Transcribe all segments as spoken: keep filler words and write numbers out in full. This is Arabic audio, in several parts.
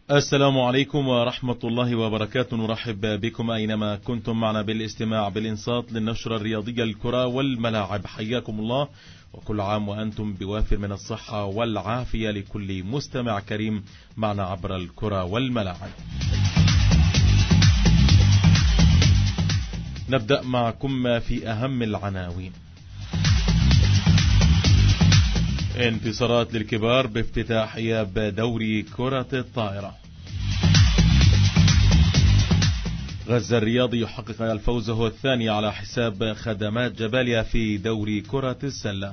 السلام عليكم ورحمة الله وبركاته. نرحب بكم أينما كنتم معنا بالاستماع بالإنصات للنشرة الرياضية الكرة والملاعب. حياكم الله وكل عام وأنتم بوافر من الصحة والعافية لكل مستمع كريم معنا عبر الكرة والملاعب. نبدأ معكم في أهم العناوين. انتصارات للكبار بافتتاح إياب دوري كرة الطائرة. غزة الرياضي يحقق الفوز الثاني على حساب خدمات جباليا في دوري كرة السلة.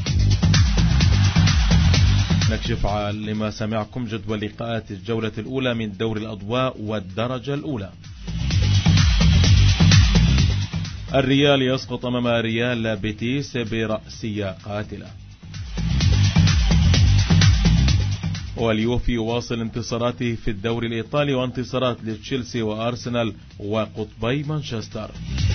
نكشف لما سمعكم جدول لقاءات الجولة الأولى من دوري الأضواء والدرجة الأولى. الريال يسقط أمام ريال بيتيس برأسية قاتلة. واليوفي يواصل انتصاراته في الدوري الإيطالي وانتصارات لتشيلسي وأرسنال وقطبي مانشستر.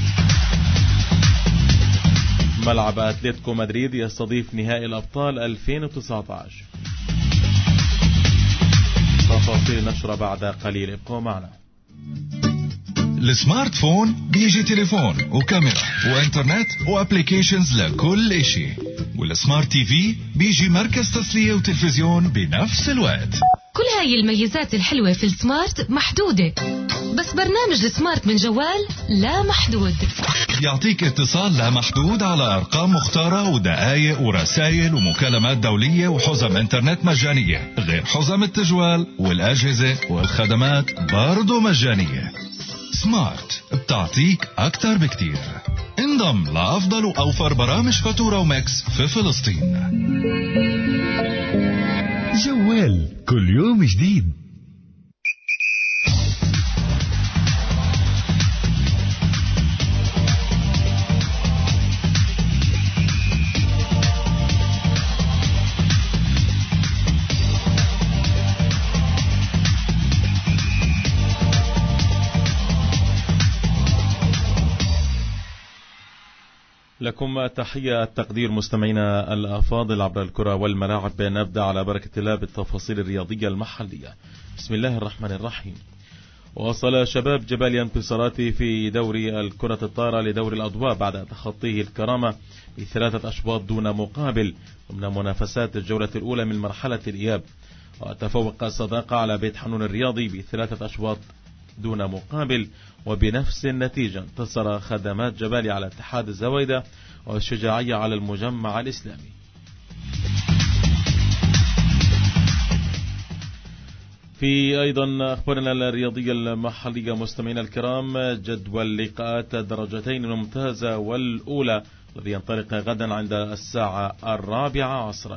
ملعب أتلتيكو مدريد يستضيف نهائي الأبطال ألفين وتسعة عشر. تفاصيل نشرة بعد قليل، ابقوا معنا. السمارت فون بيجي تليفون وكاميرا وانترنت وابليكيشنز لكل اشي، والسمارت تي في بيجي مركز تسلية وتلفزيون بنفس الوقت. كل هاي الميزات الحلوة في السمارت محدودة، بس برنامج السمارت من جوال لا محدود. يعطيك اتصال لا محدود على أرقام مختارة ودقائق ورسائل ومكالمات دولية وحزم انترنت مجانية، غير حزم التجوال والأجهزة والخدمات برضو مجانية. سمارت بتعطيك أكتر بكتير. انضم لأفضل وأوفر برامج فاتورة وماكس في فلسطين. جوال كل يوم جديد. لكم تحية التقدير مستمعينا الأفاضل عبر الكرة والملاعب. نبدأ على بركة الله بالتفاصيل الرياضية المحلية. بسم الله الرحمن الرحيم. وصل شباب جباليا انتصاراته في دوري الكرة الطائرة لدوري الأضواء بعد تخطيه الكرامة بثلاثة أشواط دون مقابل ضمن منافسات الجولة الأولى من مرحلة الإياب. وتفوق الصداقة على بيت حنون الرياضي بثلاثة أشواط دون مقابل، وبنفس النتيجة انتصر خدمات جبالي على اتحاد الزويدة والشجاعية على المجمع الإسلامي. في أيضا أخبارنا الرياضية المحلية مستمعينا الكرام، جدول لقاءات الدرجتين الممتازة والأولى الذي ينطلق غدا عند الساعة الرابعة عصرا.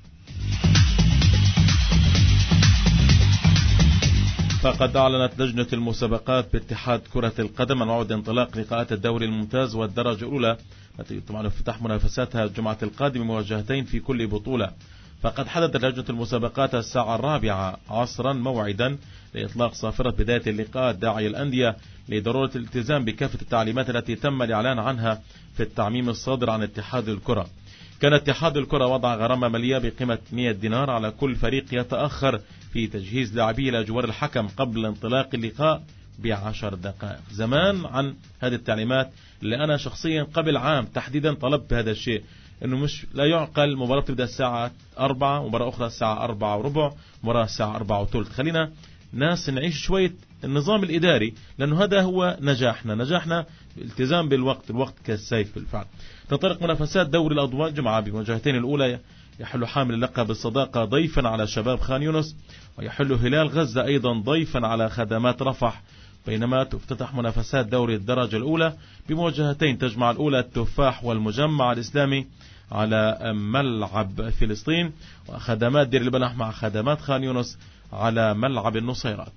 فقد أعلنت لجنة المسابقات باتحاد كرة القدم عن موعد انطلاق لقاءات الدوري الممتاز والدرجة الأولى التي طبعا افتتح منافساتها الجمعة القادمة مواجهتين في كل بطولة. فقد حددت لجنة المسابقات الساعة الرابعة عصرا موعدا لإطلاق صافرة بداية اللقاءات، داعي الأندية لضرورة الالتزام بكافة التعليمات التي تم الإعلان عنها في التعميم الصادر عن اتحاد الكرة. كان اتحاد الكرة وضع غرامة مالية بقيمة مئة دينار على كل فريق يتأخر في تجهيز لاعبيه إلى جوار الحكم قبل انطلاق اللقاء بعشر دقائق. زمان عن هذه التعليمات اللي أنا شخصيا قبل عام تحديدا طلبت هذا الشيء، إنه مش لا يعقل مباراة تبدأ الساعة أربعة، مباراة أخرى الساعة أربعة وربع، مباراة الساعة أربعة وثلث. خلينا ناس نعيش شوية النظام الإداري، لأنه هذا هو نجاحنا. نجاحنا الالتزام بالوقت، الوقت كالسيف بالفعل. تنطلق منافسات دوري الأضواء جمعة بمواجهتين. الأولى يحل حامل اللقب الصداقة ضيفا على شباب خان يونس، ويحل هلال غزة أيضا ضيفا على خدمات رفح، بينما تفتتح منافسات دوري الدرجة الأولى بمواجهتين تجمع الأولى التفاح والمجمع الإسلامي على ملعب فلسطين، وخدمات دير البلح مع خدمات خان يونس على ملعب النصيرات.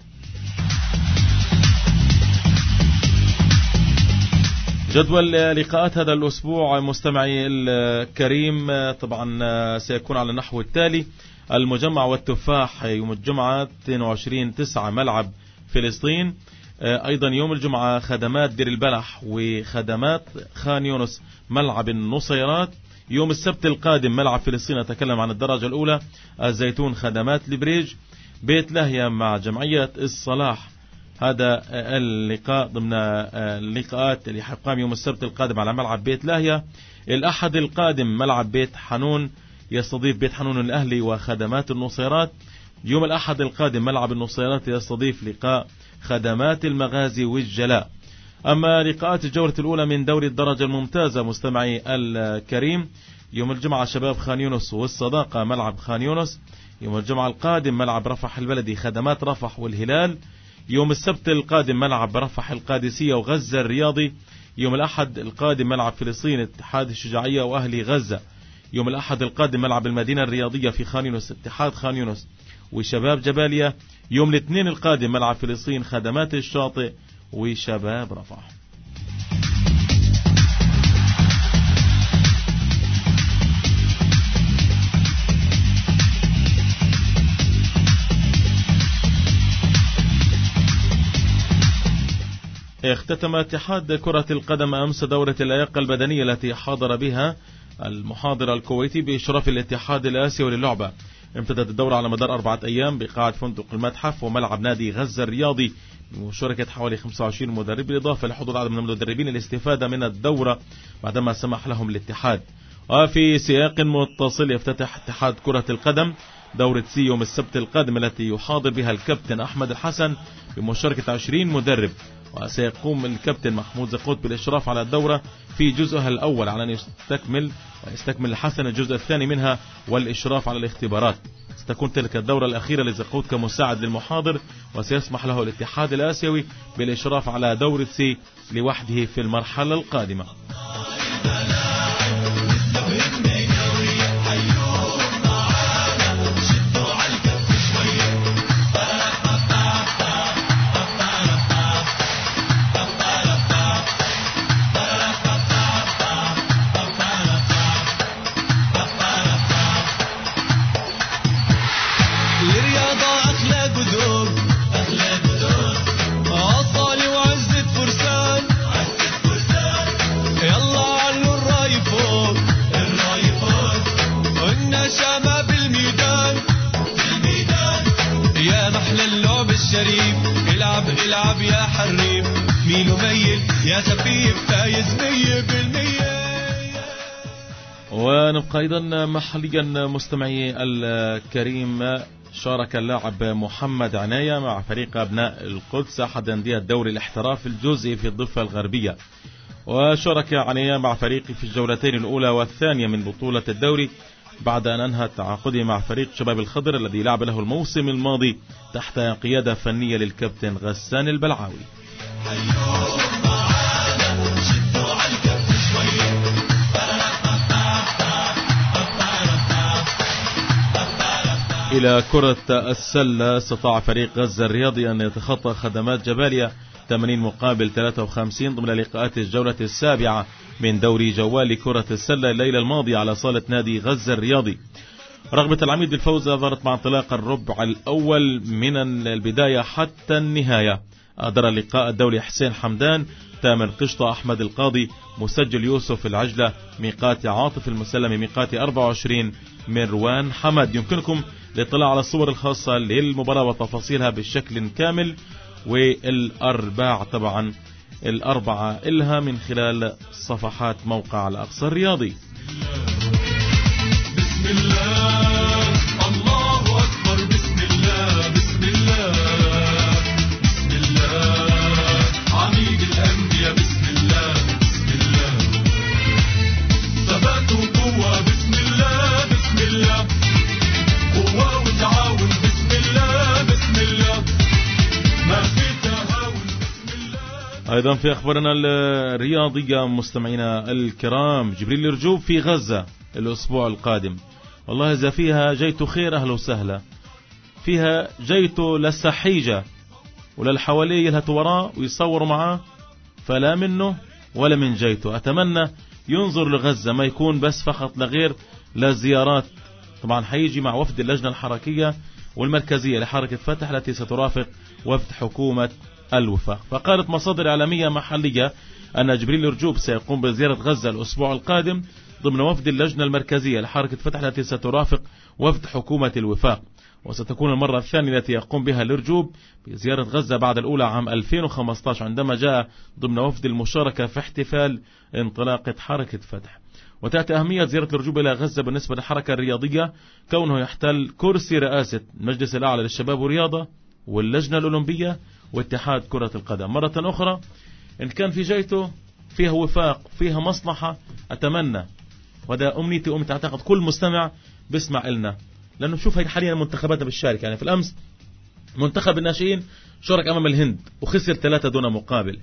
جدول لقاءات هذا الأسبوع مستمعي الكريم طبعا سيكون على النحو التالي: المجمع والتفاح يوم الجمعة اثنين وعشرين تسعة ملعب فلسطين. أيضا يوم الجمعة خدمات دير البلح وخدمات خان يونس ملعب النصيرات. يوم السبت القادم ملعب فلسطين، أتكلم عن الدرجة الأولى، الزيتون خدمات البريج. بيت لاهيا مع جمعية الصلاح. هذا اللقاء ضمن اللقاءات اللي حيقام يوم السبت القادم على ملعب بيت لاهيا. الأحد القادم ملعب بيت حنون يستضيف بيت حنون الأهلي وخدمات النصيرات. يوم الأحد القادم ملعب النصيرات يستضيف لقاء خدمات المغازي والجلاء. أما لقاءات الجولة الأولى من دوري الدرجة الممتازة مستمعي الكريم، يوم الجمعة شباب خان يونس والصداقة ملعب خان يونس. يوم الجمعة القادم ملعب رفح البلدي خدمات رفح والهلال. يوم السبت القادم ملعب رفح القادسية وغزة الرياضي. يوم الأحد القادم ملعب فلسطين اتحاد الشجاعية وأهلي غزة. يوم الأحد القادم ملعب المدينة الرياضية في خان يونس اتحاد خان يونس وشباب جبالية. يوم الاثنين القادم ملعب فلسطين خدمات الشاطئ وشباب رفح. اختتم اتحاد كرة القدم أمس دورة اللياقة البدنية التي حاضر بها المحاضر الكويتي بإشراف الاتحاد الآسيوي للعبة. امتدت الدورة على مدار أربعة أيام بقاعة فندق المتحف وملعب نادي غزة الرياضي بمشاركة حوالي خمسة وعشرين مدرب، بالإضافة لحضور عدد من المدربين الاستفادة من الدورة بعدما سمح لهم الاتحاد. وفي سياق متصل يفتتح اتحاد كرة القدم دورة سي يوم السبت القادم التي يحاضر بها الكابتن أحمد الحسن بمشاركة عشرين مدرب. وسيقوم الكابتن محمود زقوت بالإشراف على الدورة في جزءها الأول على أن يستكمل ويستكمل الحسن الجزء الثاني منها والإشراف على الاختبارات. ستكون تلك الدورة الأخيرة لزقوت كمساعد للمحاضر، وسيسمح له الاتحاد الآسيوي بالإشراف على دورة سي لوحده في المرحلة القادمة. العب يا حريم مين ميل يا سفيف فايز مية بالمية. ونبقى أيضا محليا مستمعي الكريم. شارك اللاعب محمد عناية مع فريق أبناء القدس أحد أندية الدوري الاحتراف الجزئي في الضفة الغربية. وشارك عناية مع فريقه في الجولتين الأولى والثانية من بطولة الدوري بعد أن أنهى تعاقده مع فريق شباب الخضر الذي لعب له الموسم الماضي تحت قيادة فنية للكابتن غسان البلعاوي. إلى كرة السلة، استطاع فريق غزة الرياضي أن يتخطى خدمات جباليا ثمانين مقابل ثلاثة وخمسين ضمن لقاءات الجولة السابعة من دوري جوال كرة السلة الليلة الماضية على صالة نادي غزة الرياضي. رغبة العميد بالفوز ظهرت مع انطلاق الربع الأول من البداية حتى النهاية. أدار اللقاء الدولي حسين حمدان، تامر قشطة، أحمد القاضي، مسجل يوسف العجلة، ميقات عاطف المسلمي، ميقات أربعة وعشرين مروان حمد. يمكنكم الاطلاع على الصور الخاصة للمباراة وتفاصيلها بشكل كامل، والأرباع طبعا الأربعة إلها من خلال صفحات موقع الأقصى الرياضي. بسم الله الله أكبر، بسم الله بسم الله بسم الله عميد الأنبياء، بسم الله بسم الله ثبات وقوة، بسم الله بسم الله قوة وتعاون، بسم الله بسم الله ما في تهاون، بسم الله. أيضا في أخبارنا الرياضية مستمعينا الكرام، جبريل الرجوب في غزة الأسبوع القادم. والله إذا فيها جيت خير أهلا وسهلا، فيها جيت للسحيجة وللحوالي يلهتوا وراه ويصوروا معاه، فلا منه ولا من جيته. أتمنى ينظر لغزة، ما يكون بس فقط لغير للزيارات. طبعا حيجي مع وفد اللجنة الحركية والمركزية لحركة فتح التي سترافق وفد حكومة الوفاق. فقالت مصادر إعلامية محلية أن جبريل الرجوب سيقوم بزيارة غزة الأسبوع القادم ضمن وفد اللجنة المركزية لحركة فتح التي سترافق وفد حكومة الوفاق. وستكون المرة الثانية التي يقوم بها الأرجوب بزيارة غزة بعد الأولى عام ألفين وخمسة عشر عندما جاء ضمن وفد المشاركة في احتفال انطلاقة حركة فتح. وتأتي أهمية زيارة الأرجوب إلى غزة بالنسبة للحركة الرياضية كونه يحتل كرسي رئاسة المجلس الأعلى للشباب والرياضة واللجنة الأولمبية واتحاد كرة القدم. مرة أخرى إن كان في جيته فيها وفاق فيها مصلحة أتمنى، وهذا أمنيتي وأمنيتي أعتقد كل مستمع بيسمع إلنا، لأنه شوف هي حاليا منتخباتنا بالشارك. يعني في الأمس منتخب الناشئين شارك أمام الهند وخسر ثلاثة دون مقابل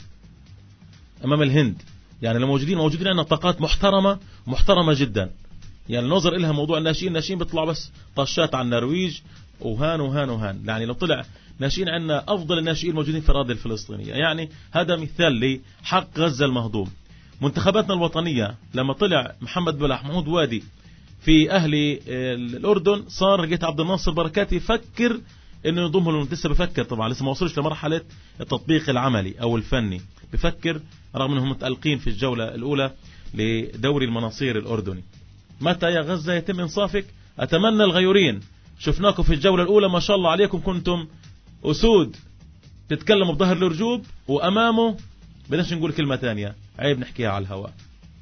أمام الهند. يعني لو موجودين موجودين عندنا طاقات محترمة محترمة جدا. يعني نظر إلها موضوع الناشئين، الناشئين بيطلعوا بس طشات عن النرويج وهان وهان وهان. يعني لو طلع ناشئين عندنا أفضل الناشئين موجودين في الأراضي الفلسطينية. يعني هذا مثال لحق غزة المهضوم. منتخباتنا الوطنية لما طلع محمد بلح محمود وادي في أهلي الأردن صار لقيت عبد الناصر بركات يفكر إنه يضمه، لسه بفكر طبعا لسه ما وصلش لمرحلة التطبيق العملي أو الفني، بفكر رغم أنهم متألقين في الجولة الأولى لدوري المناصير الأردني. متى يا غزة يتم إنصافك؟ أتمنى الغيورين، شفناكم في الجولة الأولى ما شاء الله عليكم كنتم أسود تتكلموا بظهر الأرجوب وأمامه بدناش نقول كلمة تانية عيب نحكيها على الهواء.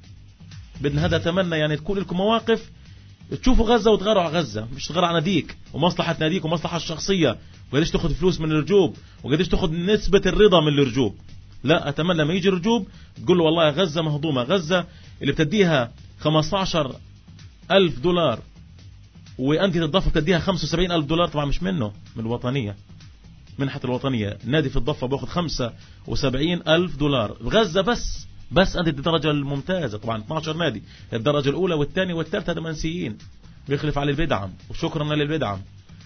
بدنا هذا أتمنى يعني تكون لكم مواقف تشوفوا غزة وتغاروا على غزة، مش تغاروا على ناديك ومصلحة ناديك ومصلحة الشخصية وقديش تاخذ فلوس من الأرجوب وقديش تاخذ نسبة الرضا من الأرجوب. لا، أتمنى ما يجي الأرجوب تقول له والله غزة مهضومة، غزة اللي بتديها خمسة عشر ألف دولار وأنت تضفة بتديها خمسة وسبعين ألف دولار، طبعا مش منه من الوطنية منحة الوطنية. نادي في الضفة بأخذ خمسة وسبعين ألف دولار غزة بس بس أنت الدرجة الممتازة. طبعا اثني عشر نادي الدرجة الأولى والثانية والثالثة هذا منسيين بيخلف على البدعم وشكرا للبدعم،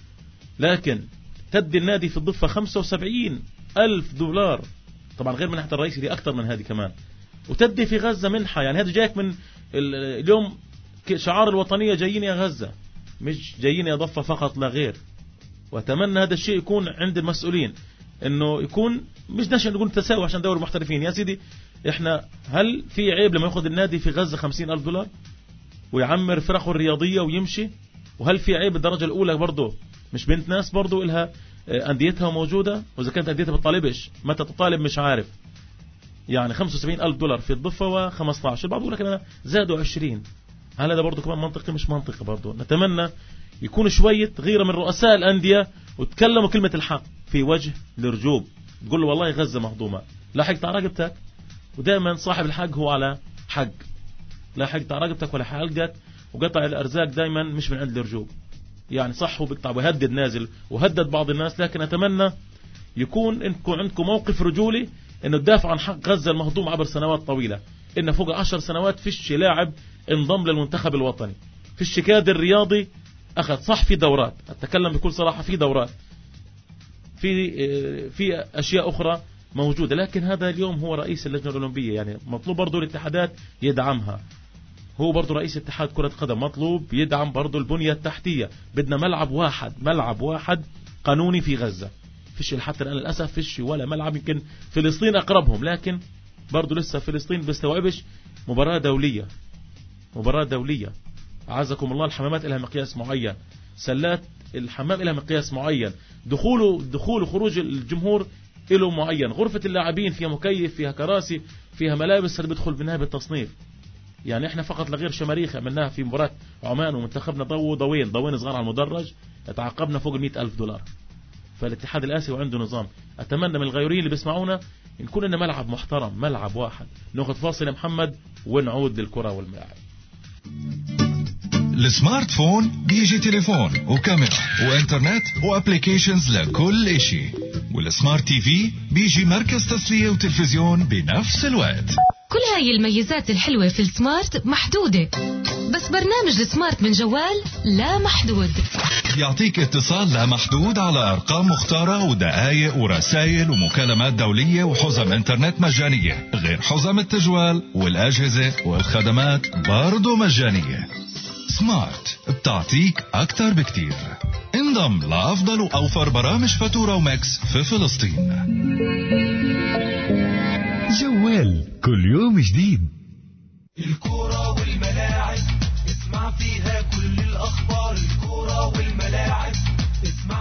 لكن تدي النادي في الضفة خمسة وسبعين ألف دولار طبعا غير منحة الرئيسي دي أكتر من هذه كمان، وتدي في غزة منحة. يعني هذا جايك من اليوم شعار الوطنية جايين يا غزة مش جايين يا ضفة فقط لا غير. وأتمنى هذا الشيء يكون عند المسؤولين إنه يكون مش نشأ نقول تساوي عشان دوري المحترفين. يا سيدي إحنا هل في عيب لما يأخذ النادي في غزة خمسين ألف دولار ويعمر فرقه الرياضية ويمشي؟ وهل في عيب الدرجة الأولى برضه مش بنت ناس برضه إلها أنديتها موجودة، وإذا كانت أنديتها بتطالبش متى تطالب مش عارف. يعني خمسة وسبعين ألف دولار في الضفة وخمسة عشر، البعض يقول لك أنا زادوا عشرين. هل هذا برضه كمان منطقي؟ مش منطقي برضه. نتمنى يكون شوية غيرة من رؤساء الأندية وتكلموا كلمة الحق في وجه الأرجوب، تقول له والله غزة مهضومة، لا حقت على رقبتك. ودائما صاحب الحق هو على حق، لا حقت على رقبتك ولا حلقت. وقطع الأرزاق دائما مش من عند الأرجوب. يعني صح هو بيقطع ويهدد نازل وهدد بعض الناس، لكن أتمنى يكون انكم عندكم موقف رجولي انه تدافع عن حق غزة المهضوم عبر سنوات طويلة. إن فوق عشر سنوات فيش لاعب انضم للمنتخب الوطني، فيش كادر رياضي أخذ. صح في دورات، أتكلم بكل صراحة في دورات في في أشياء أخرى موجودة، لكن هذا اليوم هو رئيس اللجنة الأولمبية. يعني مطلوب برضو الاتحادات يدعمها، هو برضو رئيس اتحاد كرة قدم مطلوب يدعم برضو البنية التحتية. بدنا ملعب واحد ملعب واحد قانوني في غزة. فيش حتى الآن للأسف فيش ولا ملعب، يمكن فلسطين أقربهم، لكن برضو لسه فلسطين بيستوعبش مباراة دولية مباراة دولية. أعزكم الله الحمامات لها مقياس معين، سلات الحمام لها مقياس معين، دخوله دخول وخروج الجمهور له معين، غرفة اللاعبين فيها مكيف فيها كراسي فيها ملابس اللي بيدخل بالنهاية بالتصنيف. يعني احنا فقط لغير شماريخ عملناها في مباراة عمان ومنتخبنا ضو ضوين ضوين صغار على المدرج اتعاقبنا فوق المئة ألف دولار. فالاتحاد الآسيوي عنده نظام. أتمنى من الغيورين اللي بيسمعونا نكون لنا ملعب محترم، ملعب واحد. ناخذ فاصل يا محمد ونعود للكرة والملاعب. السمارت فون بيجي تليفون وكاميرا وانترنت وابليكيشنز لكل اشي، والسمارت تي في بيجي مركز تسلية وتلفزيون بنفس الوقت. كل هاي الميزات الحلوة في السمارت محدودة، بس برنامج السمارت من جوال لا محدود. يعطيك اتصال لا محدود على أرقام مختارة ودقائق ورسائل ومكالمات دولية وحزم انترنت مجانية، غير حزم التجوال والأجهزة والخدمات برضو مجانية. سمارت بتعطيك أكتر بكتير. انضم لأفضل وأوفر برامج فاتورة وماكس في فلسطين. جوال كل يوم جديد. الكرة والملاعب اسمع فيها كل الأخبار. الكرة والملاعب اسمع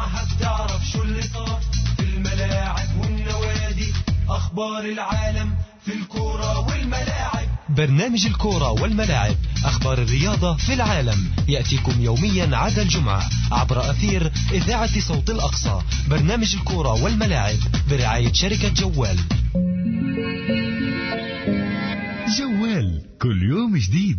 أخبار العالم في الكورة والملاعب. برنامج الكورة والملاعب، أخبار الرياضة في العالم، يأتيكم يوميا عدا الجمعة عبر أثير إذاعة صوت الأقصى. برنامج الكورة والملاعب برعاية شركة جوال. جوال كل يوم جديد.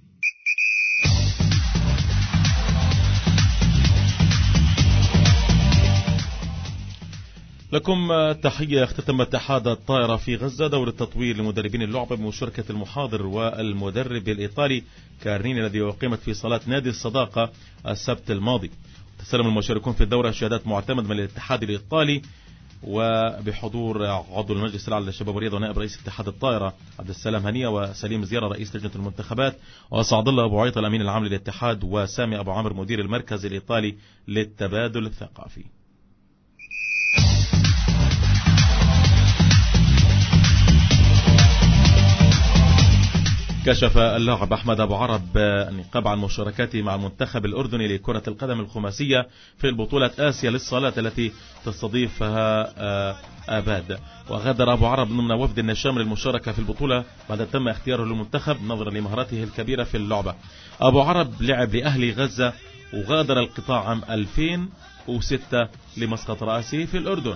لكم تحية. اختتم اتحاد الطائرة في غزة دور التطوير لمدربين اللعبة بمشاركة المحاضر والمدرب الإيطالي كارنيني الذي أقيمت في صالة نادي الصداقة السبت الماضي. تسلم المشاركون في الدورة شهادات معتمد من الاتحاد الإيطالي وبحضور عضو المجلس الأعلى للشباب والرياضة ونائب رئيس اتحاد الطائرة عبد السلام هنية وسليم زيارة رئيس لجنة المنتخبات وسعد الله أبو عيط الأمين العام للاتحاد وسامي أبو عمرو مدير المركز الإيطالي للتبادل الثقافي. كشف اللاعب أحمد أبو عرب النقاب عن مشاركته مع المنتخب الأردني لكرة القدم الخماسية في البطولة آسيا للصالات التي تستضيفها آباد. وغادر أبو عرب ضمن وفد النشام للمشاركة في البطولة بعد تم اختياره للمنتخب نظرا لمهارته الكبيرة في اللعبة. أبو عرب لعب لأهلي غزة وغادر القطاع عام ألفين وستة لمسقط رأسه في الأردن.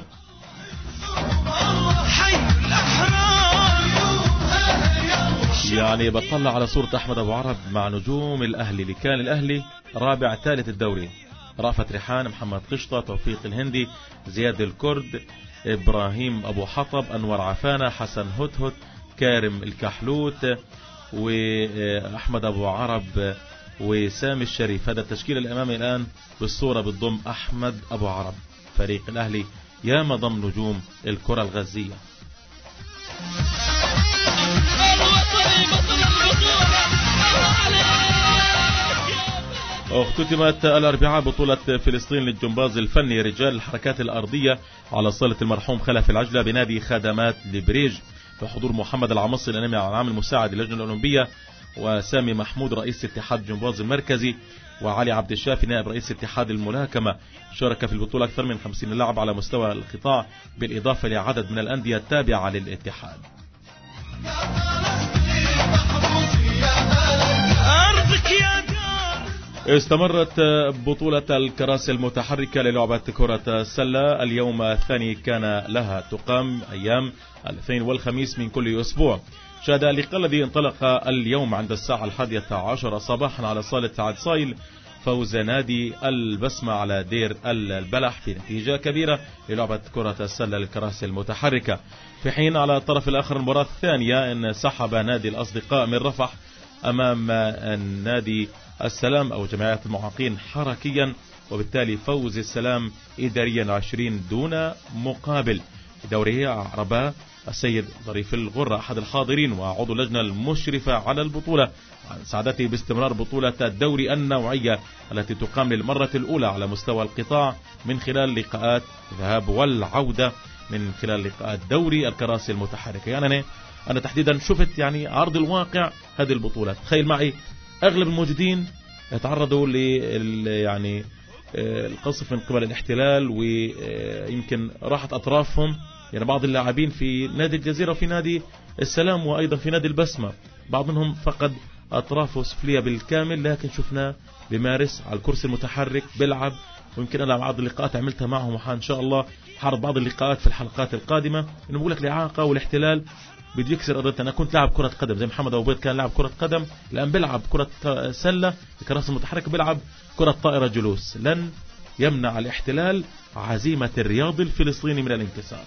يعني بطلع على صورة أحمد أبو عرب مع نجوم الأهلي اللي كان الأهلي رابع ثالث الدوري: رأفت ريحان، محمد قشطة، توفيق الهندي، زياد الكرد، إبراهيم أبو حطب، أنور عفانة، حسن هتهت، كارم الكحلوت، وأحمد أبو عرب وسامي الشريف. هذا التشكيل الأمامي الآن بالصورة بتضم أحمد أبو عرب. فريق الأهلي ياما ضم نجوم الكرة الغزية. اختتمت الأربعاء بطولة فلسطين للجمباز الفني رجال الحركات الأرضية على صالة المرحوم خلف العجلة بنادي خدمات لبريج بحضور محمد العمصي العام المساعد للجنة الأولمبية وسامي محمود رئيس اتحاد الجمباز المركزي وعلي عبد الشافي نائب رئيس اتحاد الملاكمة. شارك في البطولة أكثر من خمسين لاعب على مستوى القطاع بالإضافة لعدد من الأندية التابعة للاتحاد. استمرت بطولة الكراسي المتحركة للعبة كرة السلة. اليوم الثاني كان لها تقام أيام الاثنين والخميس من كل أسبوع. شهد اللقاء الذي انطلق اليوم عند الساعة الحادية عشر صباحا على صالة سعد صايل فوز نادي البسمة على دير البلح في نتيجة كبيرة للعبة كرة السلة للكراسي المتحركة. في حين على الطرف الآخر المباراة الثانية انسحب نادي الأصدقاء من رفح أمام النادي السلام أو جمعية المعاقين حركيا، وبالتالي فوز السلام إداريا عشرين دون مقابل. دوريه عرباء السيد ظريف الغرة أحد الحاضرين وعضو اللجنة المشرفة على البطولة عن سعادته باستمرار بطولة الدوري النوعية التي تقام للمرة الأولى على مستوى القطاع من خلال لقاءات الذهاب والعودة من خلال لقاءات دوري الكراسي المتحركة. يعني أنا, أنا تحديدا شفت يعني عرض الواقع هذه البطولة. تخيل معي أغلب الموجودين يتعرضوا ل يعني القصف من قبل الاحتلال ويمكن راحت أطرافهم، يعني بعض اللاعبين في نادي الجزيرة وفي نادي السلام وأيضا في نادي البسمة بعض منهم فقد أطرافه السفلية بالكامل، لكن شفناه بمارس على الكرسي المتحرك بيلعب. ويمكن أنا بعض اللقاءات عملتها معهم وإن شاء الله حارب بعض اللقاءات في الحلقات القادمة إنه بقول لك الإعاقة والاحتلال بده يكسر أرضنا. أنا كنت لاعب كرة قدم زي محمد أبو بيض كان لاعب كرة قدم، الآن بيلعب كرة سلة الكراسي المتحركة، بيلعب كرة طائرة جلوس. لن يمنع الاحتلال عزيمة الرياضي الفلسطيني من الانكسار.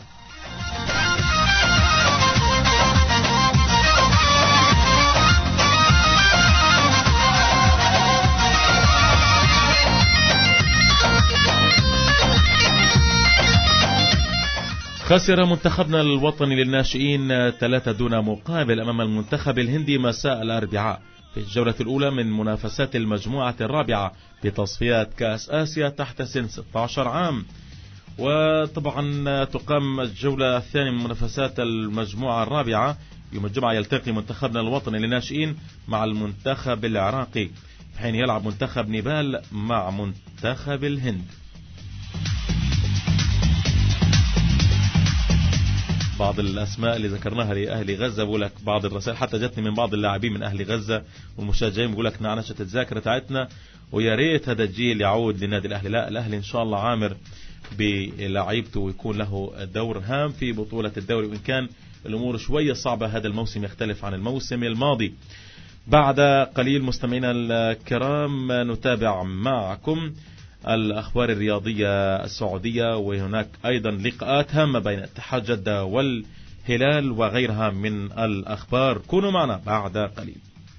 خسر منتخبنا الوطني للناشئين ثلاثة دون مقابل أمام المنتخب الهندي مساء الأربعاء في الجولة الأولى من منافسات المجموعة الرابعة بتصفيات كأس آسيا تحت سن ستة عشر عام. وطبعا تقام الجولة الثانية من منافسات المجموعة الرابعة يوم الجمعة. يلتقي منتخبنا الوطني للناشئين مع المنتخب العراقي في حين يلعب منتخب نيبال مع منتخب الهند. بعض الأسماء اللي ذكرناها لأهل غزة. بقول لك بعض الرسائل حتى جتني من بعض اللاعبين من أهل غزة والمشجعين بقول لك نعنشت الذاكرة تاعتنا ويا ريت هذا الجيل يعود لنادي الأهلي. لا الأهلي إن شاء الله عامر بلاعيبته ويكون له دور هام في بطولة الدوري، وإن كان الأمور شوية صعبة هذا الموسم يختلف عن الموسم الماضي. بعد قليل مستمعينا الكرام نتابع معكم الأخبار الرياضية السعودية، وهناك أيضا لقاءات هامة بين اتحاد جدة والهلال وغيرها من الأخبار. كونوا معنا بعد قليل.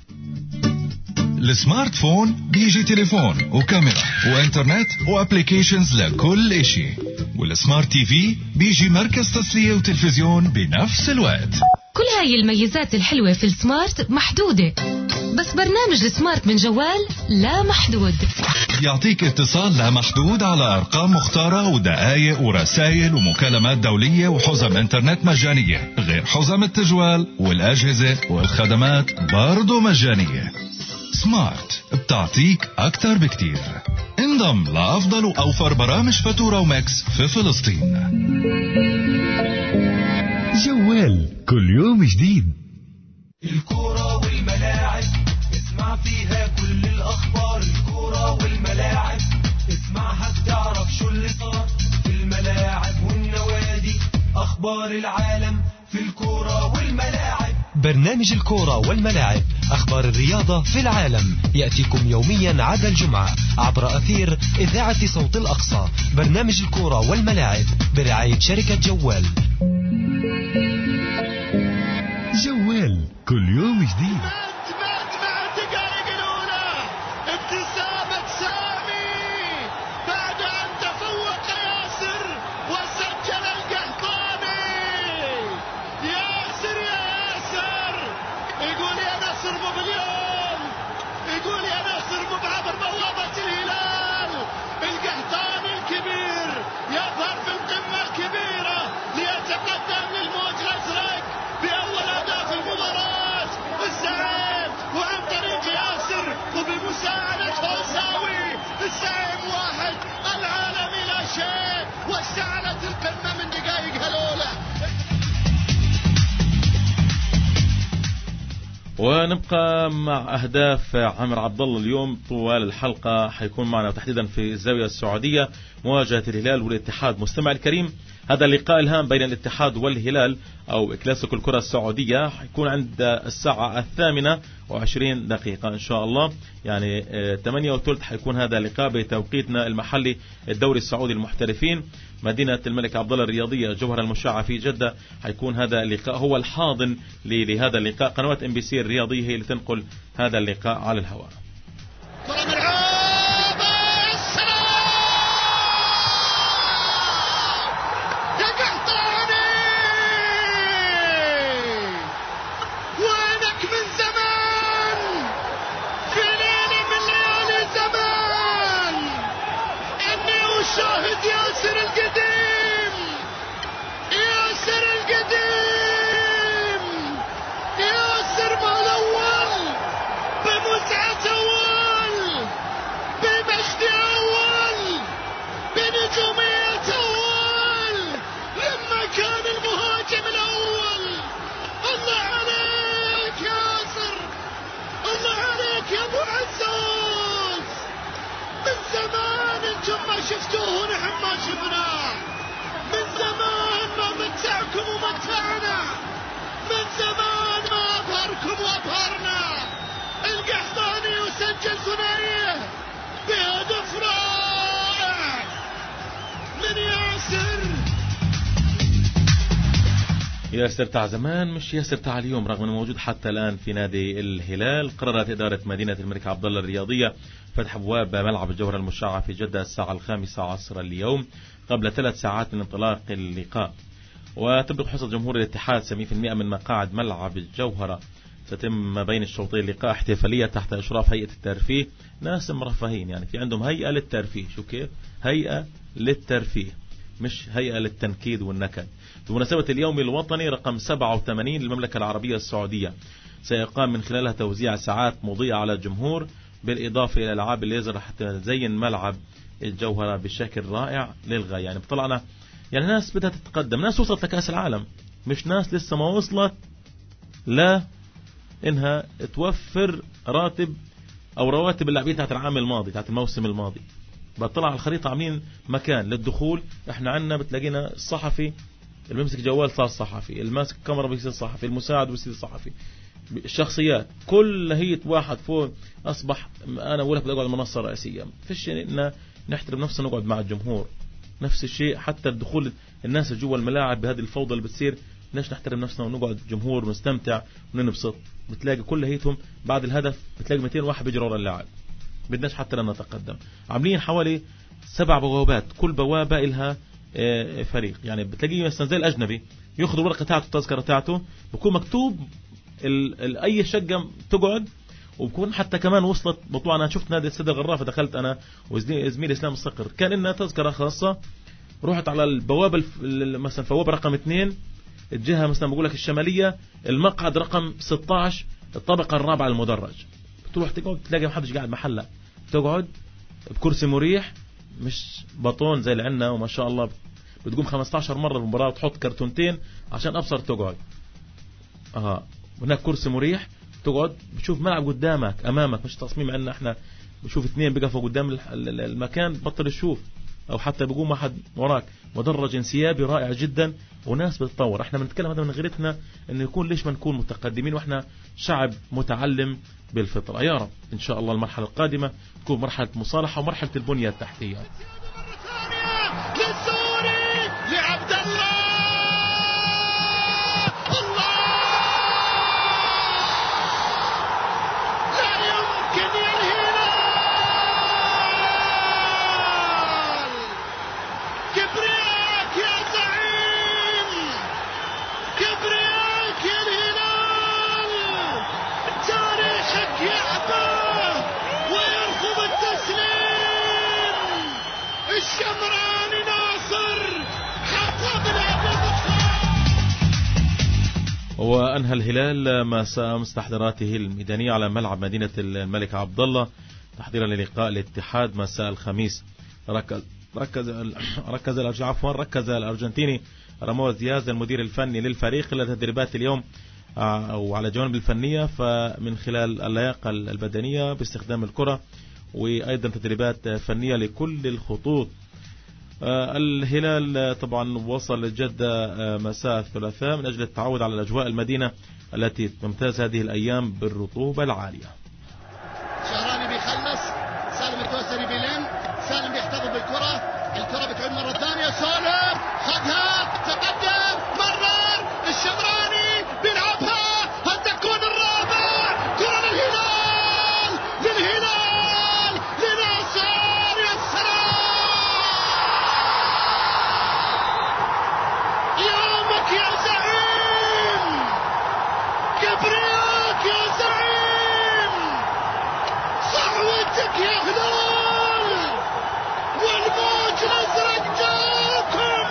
السمارت فون بيجي تليفون وكاميرا وانترنت وابليكيشنز لكل اشي، والسمارت تي في بيجي مركز تسلية وتلفزيون بنفس الوقت. كل هاي الميزات الحلوة في السمارت محدودة، بس برنامج السمارت من جوال لا محدود. يعطيك اتصال لا محدود على أرقام مختارة ودقائق ورسائل ومكالمات دولية وحزم انترنت مجانية، غير حزم التجوال والأجهزة والخدمات برضو مجانية. سمارت بتعطيك أكتر بكتير. انضم لأفضل وأوفر برامج فاتورة وماكس في فلسطين. جوال كل يوم جديد. الكورة والملاعب اسمع فيها كل الأخبار. الكورة والملاعب اسمعها بتعرف شو اللي صار في الملاعب والنوادي. أخبار العالم في الكورة والملاعب. برنامج الكورة والملاعب، أخبار الرياضة في العالم، يأتيكم يوميا عدا الجمعة عبر أثير إذاعة صوت الأقصى. برنامج الكورة والملاعب برعاية شركة جوال. جوال كل يوم جديد. مات مع الدقائق الأولى ابتسامة سامي بعد أن تفوق ياسر وسجل القحطاني. ياسر يا ياسر يقول يا نصر مو باليوم، يقول يا نصر مو بعبر بوابة الهلال. القحطاني الكبير يظهر في القمة الكبيرة ليتقدم للموج الأزرق بأول أهداف المباراة. الزعيم وعن طريق ياسر وبمساعدة هوساوي. الزعيم واحد العالم لا شيء، واشتعلت القمة من دقائقها الأولى. ونبقى مع أهداف عمر عبد الله اليوم. طوال الحلقة حيكون معنا تحديدا في الزاوية السعودية مواجهة الهلال والاتحاد. مستمع الكريم، هذا اللقاء الهام بين الاتحاد والهلال أو كلاسيكو الكرة السعودية حيكون عند الساعة الثامنة وعشرين دقيقة إن شاء الله، يعني ثمانية وثلث حيكون هذا اللقاء بتوقيتنا المحلي. الدوري السعودي المحترفين مدينة الملك عبد الله الرياضية جوهرة المشعة في جدة حيكون هذا اللقاء هو الحاضن لهذا اللقاء. قنوات ام بي سي الرياضية هي اللي تنقل هذا اللقاء على الهواء. شاهد ياسر القديم، ياسر القديم، ياسر مال أول بمتعة أول بمجد أول بنجومية أول لما كان المهاجم الأول. الله عليك ياسر، الله عليك يا أبو عزوز. من زمان انتم ما شفتوه ونحن ما شفناه، من زمان ما متعكم ومتعنا، من زمان ما أبهركم وأبهرنا. القحطاني يسجل ثنائية بهدف رائع من ياسر. ياسر تاع زمان مش ياسر تاع اليوم، رغم انه موجود حتى الان في نادي الهلال. قررت اداره مدينه الملك عبد الله الرياضيه فتح ابواب ملعب الجوهره المشعه في جده الساعه الخامسه عصرا اليوم قبل ثلاث ساعات من انطلاق اللقاء. وتبلغ حصة جمهور الاتحاد سبعين بالمئة من مقاعد ملعب الجوهره. ستتم ما بين الشوطين اللقاء احتفاليه تحت اشراف هيئه الترفيه، ناس مرفهين، يعني في عندهم هيئه للترفيه. شو كيف؟ هيئه للترفيه مش هيئه للتنكيد والنكد. بمناسبة اليوم الوطني رقم سبعة وثمانين للمملكة العربية السعودية، سيقام من خلالها توزيع ساعات مضيئة على الجمهور، بالإضافة إلى الألعاب الليزر حتى تزين ملعب الجوهرة بشكل رائع للغاية. يعني بطلعنا يعني ناس بدها تتقدم، ناس وصلت لكأس العالم، مش ناس لسه ما وصلت لا إنها توفر راتب أو رواتب اللاعبين تاعت العام الماضي تاعت الموسم الماضي. بطلع على الخريطة عاملين مكان للدخول. احنا عنا بتلاقينا الصحفي اللي بيمسك جوال صار صحفي، الماسك كاميرا بيصير صحفي، المساعد بيصير صحفي، الشخصيات كل هي واحد فوق أصبح. أنا أقول لك بدي أقعد على المنصة الرئيسية، فيش إن نحترم نفسنا نقعد مع الجمهور. نفس الشيء حتى الدخول الناس جوا الملاعب بهذه الفوضى اللي بتصير، ليش نحترم نفسنا ونقعد جمهور ونستمتع وننبسط؟ بتلاقي كل هيتهم بعد الهدف بتلاقي مئتين واحد بيجروا ورا اللاعب، بدناش حتى لنا نتقدم. عاملين حوالي سبع بوابات، كل بوابة إلها فريق. يعني بتلاقيه مثلا زي الأجنبي يأخذ الورقة تاعته التذكرة تاعته بكون مكتوب ال ال أي شقة تقعد، وبكون حتى كمان وصلت بطوع. أنا شفت نادي السد الغرافة، دخلت أنا وزميلي إسلام الصقر، كان لنا تذكرة خاصة. روحت على البوابة مثلا بوابة رقم اثنين الجهة مثلا بقول لك الشمالية، المقعد رقم ستة عشر الطبقة الرابعة المدرج. بتروح تقعد تلاقي ما حدش قاعد محلة، تقعد بكرسي مريح مش بطون زي اللي عنا. وما شاء الله بتقوم خمسة عشر مرة المباراة وتحط كرتونتين عشان أبصر تقعد. اه هناك كرسي مريح تقعد بتشوف ملعب قدامك أمامك، مش تصميم عنا احنا بشوف اثنين بيقفوا قدام المكان بطل تشوف، أو حتى بيقوم أحد وراك. مدرج انسيابي رائع جدا وناس بتطور. احنا بنتكلم هذا من غيرتنا انه يكون ليش ما نكون متقدمين واحنا شعب متعلم بالفطرة. يا رب ان شاء الله المرحلة القادمة تكون مرحلة مصالحة ومرحلة البنية التحتية. لعبد الله الله لا يمكن يا الهلال، كبرياك يا زعيم، كبرياك يا الهلال، تاريخك يعبى ويرفض التسليم. الشمراني ناصر وأنهى الهلال مساء مستحضراته الميدانية على ملعب مدينة الملك عبد الله تحضيرا للقاء الاتحاد مساء الخميس. ركز ركز ركز عفوا ركز الأرجنتيني رامون دياز المدير الفني للفريق إلى تدريبات اليوم أو على جوانب الفنية، فمن خلال اللياقة البدنية باستخدام الكرة، وأيضا تدريبات فنية لكل الخطوط. الهلال طبعا وصل جدة مساء الثلاثاء من أجل التعود على الأجواء المدينة التي تمتاز هذه الأيام بالرطوبة العالية. شهراني بيخلص، سالم التوسري بيلم، سالم بيحتفظ بالكرة، الكرة بتعود مرة ثانية، سالم خدها تقدم مرر، الشمراني بيلعبها، التكون الرابع، كرة للهلال للهلال لناصر، يا سلام يومك يا زعيم، كبرياك يا زعيم، صعوتك يا هلال، والموج الازرق جاكم،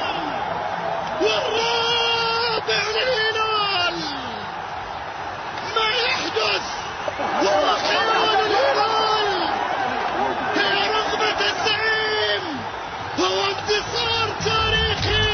والرابع للهلال. ما يحدث هو خيال الهلال، هي رغبة الزعيم، هو انتصار تاريخي.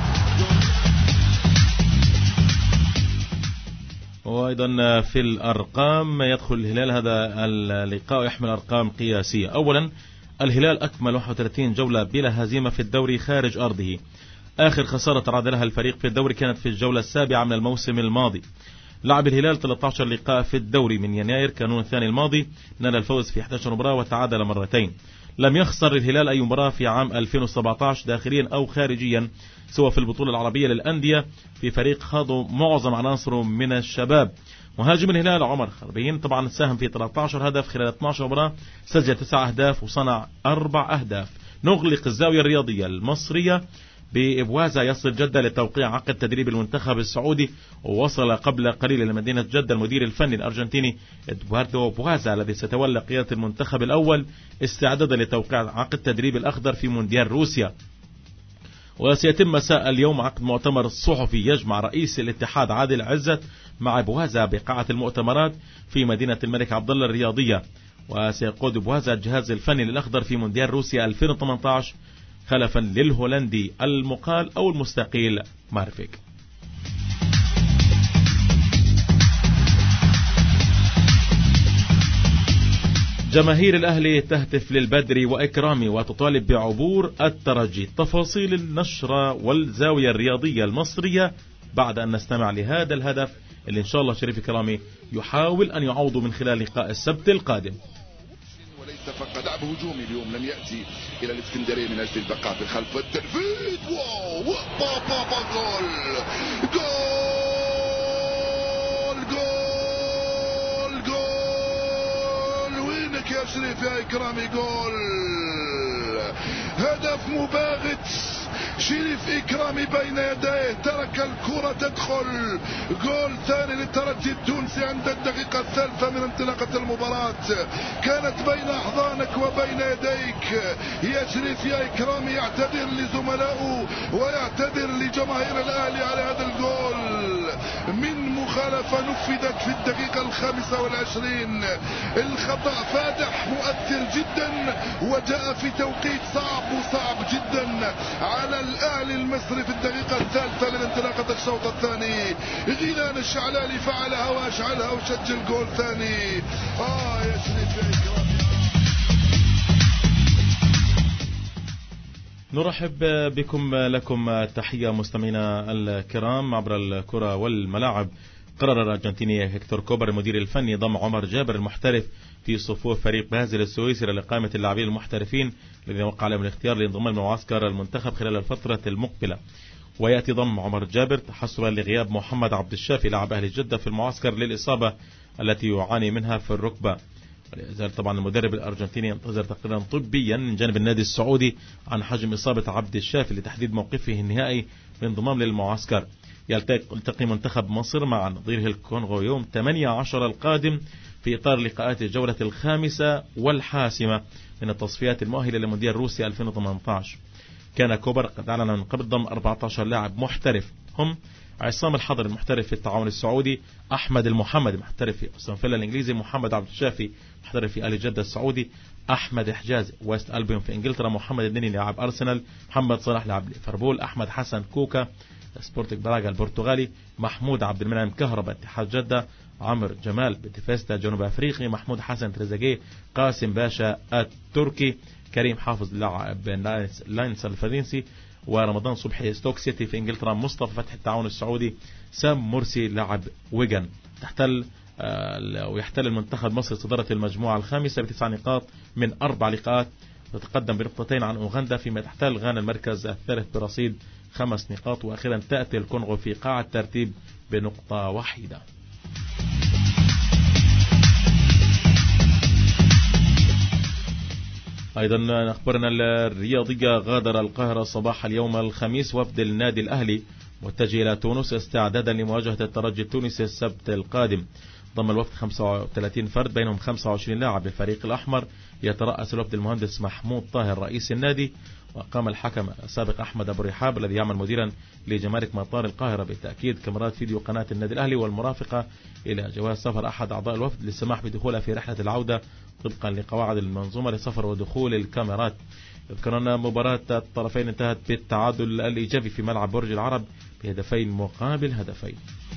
وأيضا في الأرقام يدخل الهلال هذا اللقاء يحمل أرقام قياسية. أولا الهلال أكمل واحد وثلاثين جولة بلا هزيمة في الدوري خارج أرضه. آخر خسارة تعادلها الفريق في الدوري كانت في الجولة السابعة من الموسم الماضي. لعب الهلال ثلاثة عشر لقاء في الدوري من يناير كانون الثاني الماضي، نال الفوز في إحدى عشرة مباراة وتعادل مرتين. لم يخسر الهلال أي مباراة في عام ألفين وسبعة عشر داخليا أو خارجيا سوى في البطولة العربية للأندية في فريق خاضوا معظم عناصره من الشباب. مهاجم الهلال عمر خربين طبعا ساهم في ثلاثة عشر هدف خلال اثنتي عشرة مباراة، سجل تسع أهداف وصنع أربع أهداف. نغلق الزاوية الرياضية المصرية بإبوازا يصل جدة لتوقيع عقد تدريب المنتخب السعودي، ووصل قبل قليل لمدينة جدة المدير الفني الأرجنتيني إدواردو بوازا الذي سيتولى قيادة المنتخب الأول استعدادا لتوقيع عقد تدريب الأخضر في مونديال روسيا. وسيتم مساء اليوم عقد مؤتمر صحفي يجمع رئيس الاتحاد عادل عزت مع بوازا بقاعة المؤتمرات في مدينة الملك عبد الله الرياضية. وسيقود بوازا الجهاز الفني للأخضر في مونديال روسيا ألفين وثمانية عشر خلفا للهولندي المقال أو المستقيل مارفيك. جماهير الأهلي تهتف للبدري وإكرامي وتطالب بعبور الترجي. تفاصيل النشرة والزاوية الرياضية المصرية بعد أن نستمع لهذا الهدف اللي إن شاء الله شريف إكرامي يحاول أن يعوض من خلال لقاء السبت القادم. وليس فقط لعب هجومي اليوم لم يأتي إلى الإسكندرية من أجل البقاء في الخلف والتنفيذ. واو بابا با جول جول جول جول. وينك يا شريف يا إكرامي؟ جول، هدف مباغت. شريف إكرامي بين يديه ترك الكرة تدخل. جول ثاني للترجي التونسي عند الدقيقة الثالثة من انطلاقة المباراة. كانت بين أحضانك وبين يديك يا شريف يا إكرامي. يعتذر لزملائه ويعتذر لجماهير الأهلي على هذا الجول من مخالفة نفذت في الدقيقة الخامسة والعشرين. الخطأ فادح مؤثر جدا وجاء في توقيت صعب وصعب جدا على الأهلي المصري في الدقيقة الثالثة من انطلاقة الشوط الثاني. غيلان الشعلالي فعلها واشعلها وسجل جول ثاني. آه يا شريف يا إكرامي. نرحب بكم لكم تحية مستمعينا الكرام عبر الكرة والملاعب. قرر الأرجنتيني هيكتور كوبر المدير الفني ضم عمر جابر المحترف في صفوف فريق بازل السويسري لإقامة اللاعبين المحترفين الذين وقع عليهم الاختيار لانضمام معسكر المنتخب خلال الفترة المقبلة. ويأتي ضم عمر جابر تحسبا لغياب محمد عبد الشافي لاعب أهل جدة في المعسكر للإصابة التي يعاني منها في الركبة. ولازال طبعا المدرب الأرجنتيني ينتظر تقريرا طبيا من جانب النادي السعودي عن حجم إصابة عبد الشافي لتحديد موقفه النهائي للانضمام للمعسكر. يلتقي منتخب مصر مع نظيره الكونغو يوم ثمانية عشر القادم في إطار لقاءات الجولة الخامسة والحاسمة من التصفيات المؤهلة لمونديال روسيا ألفين وثمانية عشر. كان كوبر قد أعلن من قبل ضم أربعة عشر لاعب محترف، هم عصام الحضر المحترف في التعاون السعودي، أحمد المحمد محترف في أستون فيلا الإنجليزي، محمد عبد الشافي محترف في أهلي جدة السعودي، أحمد حجاز ويست ألبيون في إنجلترا، محمد النني لاعب أرسنال، محمد صلاح لاعب ليفربول، أحمد حسن كوكا سبورتنج براغا البرتغالي، محمود عبد المنعم كهربا اتحاد جدة، عمرو جمال بتفاستا جنوب أفريقيا، محمود حسن تريزيجيه، قاسم باشا التركي، كريم حافظ لاعب لاينس الفرنسي، ورمضان صبحي ستوك سيتي في إنجلترا، مصطفى فتحي التعاون السعودي، سام مرسي لاعب ويغان. تحتل ويحتل المنتخب مصر صدارة المجموعة الخامسة بتسع نقاط من أربع لقاءات، تتقدم بنقطتين عن أوغندا، فيما تحتل غانا المركز الثالث برصيد خمس نقاط، وأخيرا تأتي الكونغو في قاع الترتيب بنقطة واحدة. أيضا أخبرنا الرياضية، غادر القاهرة صباح اليوم الخميس وفد النادي الأهلي متجه إلى تونس استعدادا لمواجهة الترجي التونسي السبت القادم. ضم الوفد خمسة وثلاثين فرد بينهم خمسة وعشرين لاعب بالفريق الأحمر، يترأس الوفد المهندس محمود طاهر رئيس النادي، وقام الحكم السابق أحمد أبو رحاب الذي يعمل مديرا لجمارك مطار القاهرة بتأكيد كاميرات فيديو قناة النادي الأهلي والمرافقة إلى جواز سفر أحد أعضاء الوفد للسماح بدخولها في رحلة العودة طبقا لقواعد المنظومة لسفر ودخول الكاميرات. يذكرنا مباراة الطرفين انتهت بالتعادل الإيجابي في ملعب برج العرب بهدفين مقابل هدفين.